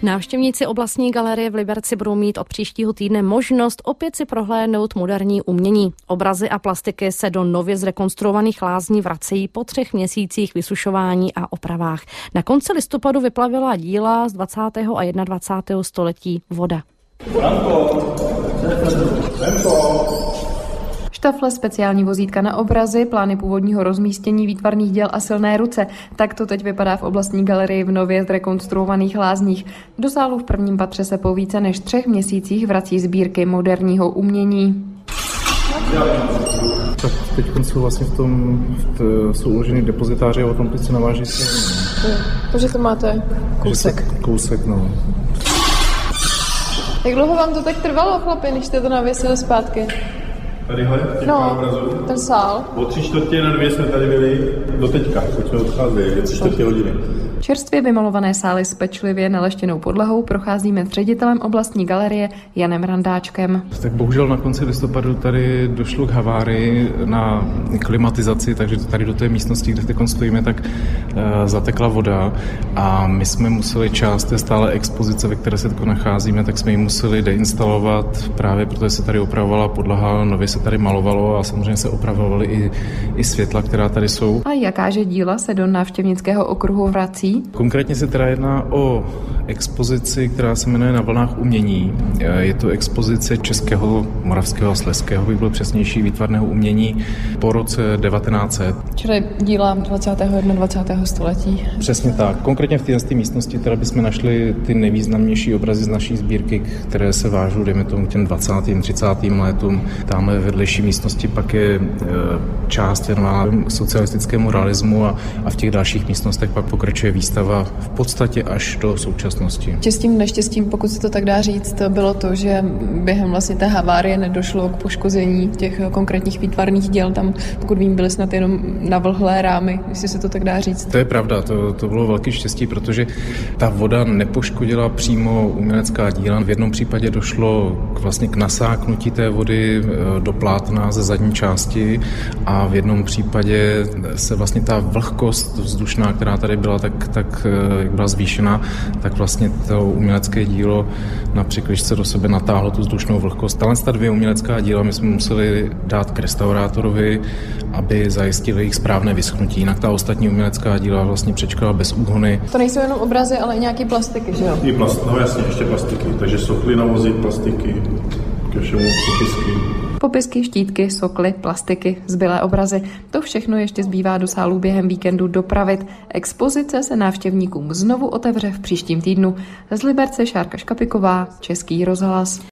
Návštěvníci oblastní galerie v Liberci budou mít od příštího týdne možnost opět si prohlédnout moderní umění. Obrazy a plastiky se do nově zrekonstruovaných lázní vracejí po 3 měsících vysušování a opravách. Na konci listopadu vyplavila díla z 20. a 21. století Voda. Štafle, speciální vozítka na obrazy, plány původního rozmístění výtvarných děl a silné ruce. Tak to teď vypadá v oblastní galerii v nově zrekonstruovaných lázních. Do sálu v prvním patře se po více než 3 měsících vrací sbírky moderního umění. Tak teď jsou vlastně jsou uloženy depozitáře a o tom teď se naváží. Takže to máte Kousek, no. Jak dlouho vám to tak trvalo, chlapi, než jste to navěsili zpátky? Tadyhle, obrazů. Ten sál. O 3/4 jsme tady byli do teďka, když jsme odcházeli, 3/4 hodiny. Čerstvě vymalované sály s pečlivě naleštěnou podlahou procházíme s ředitelem oblastní galerie Janem Randáčkem. Tak bohužel na konci listopadu tady došlo k havárii na klimatizaci, takže tady do té místnosti, kde teď stojíme, tak zatekla voda a my jsme museli část té stále expozice, ve které se teď nacházíme, tak jsme ji museli deinstalovat právě protože se tady opravovala podlaha, nově se tady malovalo a samozřejmě se opravovaly i světla, která tady jsou. A jakáže díla se do návštěvnického okruhu vrací? Konkrétně se teda jedná o expozici, která se jmenuje Na vlnách umění. Je to expozice českého, moravského a slezského, by byl přesnější, výtvarného umění po roce 1900. Čili díla 20. a 21. století. Přesně tak. Konkrétně v té místnosti teda bychom našli ty nejvýznamnější obrazy z naší sbírky, které se vážou, dejme tomu, těm 20. 30. letům. Tamhle v vedlejší místnosti pak je část věnovaná socialistickému realismu a v těch dalších místnostech pak pokračuje výstava v podstatě až do současnosti. Štěstím, neštěstím, pokud se to tak dá říct, bylo to, že během vlastně té havárie nedošlo k poškození těch konkrétních výtvarných děl. Tam, pokud vím, byly snad jenom navlhlé rámy, jestli se to tak dá říct. To je pravda, to bylo velké štěstí, protože ta voda nepoškodila přímo umělecká díla. V jednom případě došlo vlastně k nasáknutí té vody do plátna ze zadní části a v jednom případě se vlastně ta vlhkost vzdušná, která tady byla, tak jak byla zvýšena, tak vlastně to umělecké dílo na přikližce do sebe natáhlo tu vzdušnou vlhkost. Ta 2 umělecká díla my jsme museli dát k restaurátorovi, aby zajistili jejich správné vyschnutí. Jinak ta ostatní umělecká díla vlastně přečkala bez úhony. To nejsou jenom obrazy, ale i nějaké plastiky, že jo? I no jasně, ještě plastiky. Takže sokly na vozík, plastiky, ke všemu popisky. Popisky, štítky, sokly, plastiky, zbylé obrazy. To všechno ještě zbývá do sálů během víkendu dopravit. Expozice se návštěvníkům znovu otevře v příštím týdnu. Z Liberce Šárka Škapiková, Český rozhlas.